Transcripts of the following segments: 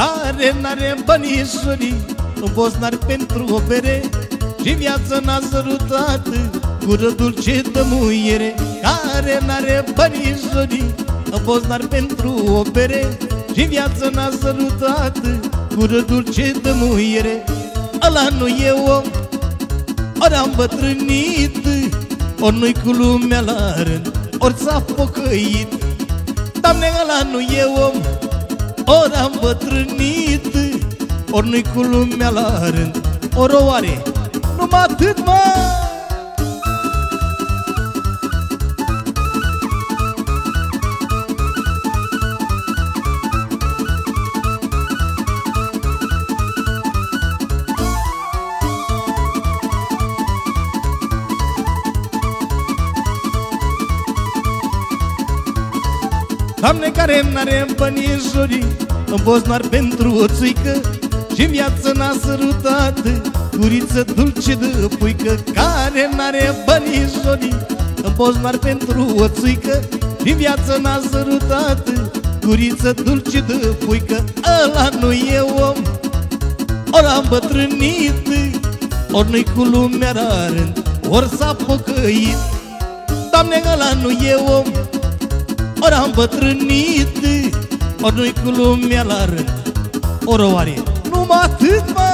care n-are bănișorii, în Bosnar pentru o bere, și viața n-a sărutat gură dulce de muiere. Care n-are bănișorii, în Bosnar pentru o bere, și viața n-a sărutat gură dulce de muiere. Ăla nu e om, ori am bătrânit, ori nu-i cu lumea la rând, ori s-a pocăit. Doamne, ăla nu e om, ori am bătrânit, ori nu-i cu lumea la rând, ori o are, numai atât, mă! Doamne, care n-are bănișorii, în Bosnar pentru o țuică, și viața n-a sărutat guriță dulce de puică. Care n-are bănișorii, în Bosnar pentru o țuică, și viața n-a sărutat guriță dulce de puică. Ăla nu e om, ori am bătrânit, ori nu-i cu lumea la rând, ori s-a pocăit. Doamne, ăla nu e om, ori am bătrânit, ori nu-i cu lumea la rând, ori o are, numai atât, mă!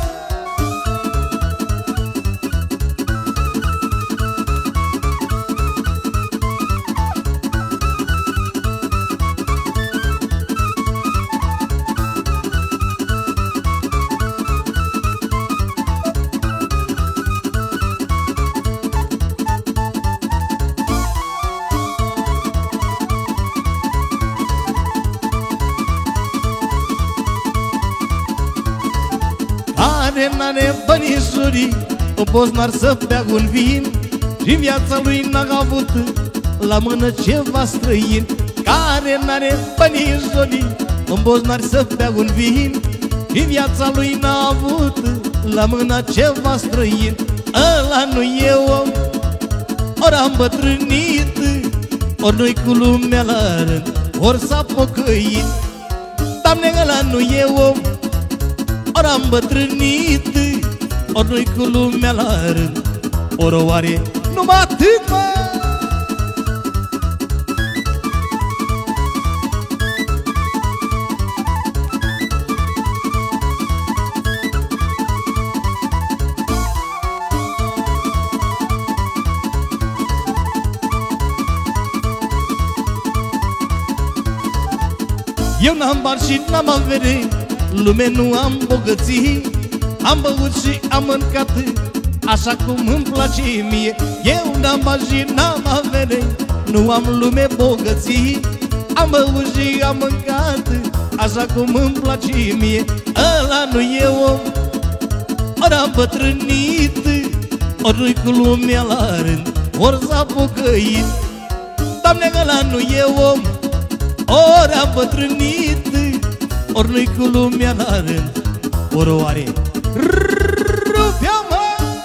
Care n-are bănișorii, în Bosnar să bea un vin, și viața lui n-a avut la mână ceva străin. Care n-are bănișorii, în Bosnar să bea un vin, și viața lui n-a avut la mână ceva străin. Ăla nu e om, ori am bătrânit, ori nu-i cu lumea la rând, ori s-a pocăit. Doamne, ăla nu e om, ori am bătrânit, ori nu-i cu lumea la rând, ori o are, numai atât, mă! Eu n-am bani și n-am avere, lume nu am bogății, am băut și am mâncat așa cum îmi place mie. Eu n-am bani și n-am avere, nu am lume bogății, am băut și am mâncat așa cum îmi place mie. Ăla nu e om, ori am bătrânit, ori nu-i cu lumea la rând, ori s-a pocăit. Doamne, ăla nu e om, ori am bătrânit, ori nu-i cu lumea la rând, ori o are, rupea, mă!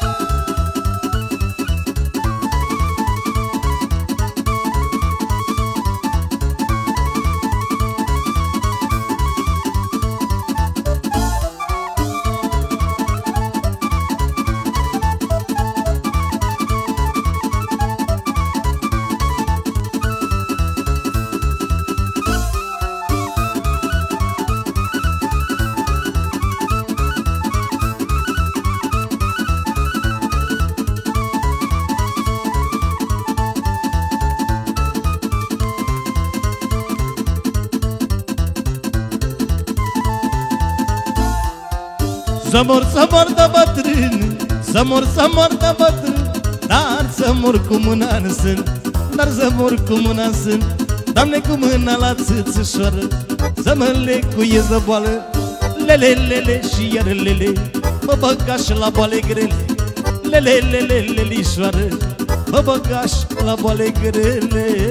Să mor de bătrân, să mor de bătrân, dar să mor cu mâna în sân, dar să mor cu mâna în sân. Doamne, cu mâna la țâțâșoară, să mă lecuiesc de boală, lele, lele și iar lele, mă băga și la boale grele, lele, lele, lelișoară, mă băga și la boale grele.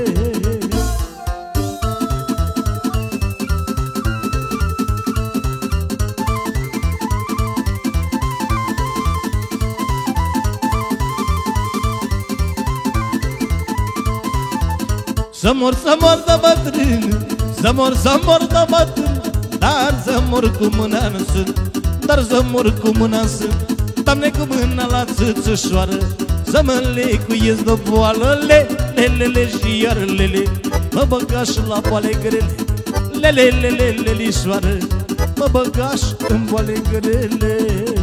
Să mor de bătrân, să mor de bătrân, Dar să mor cu mâna în sân, dar să mor cu mâna în sân. Doamne, cu mâna la țâțășoară, să mă lecuiesc de boală. Lelele și iar lele, mă băga și la boale grele. Lelele, lelișoară, mă băga și în boale grele.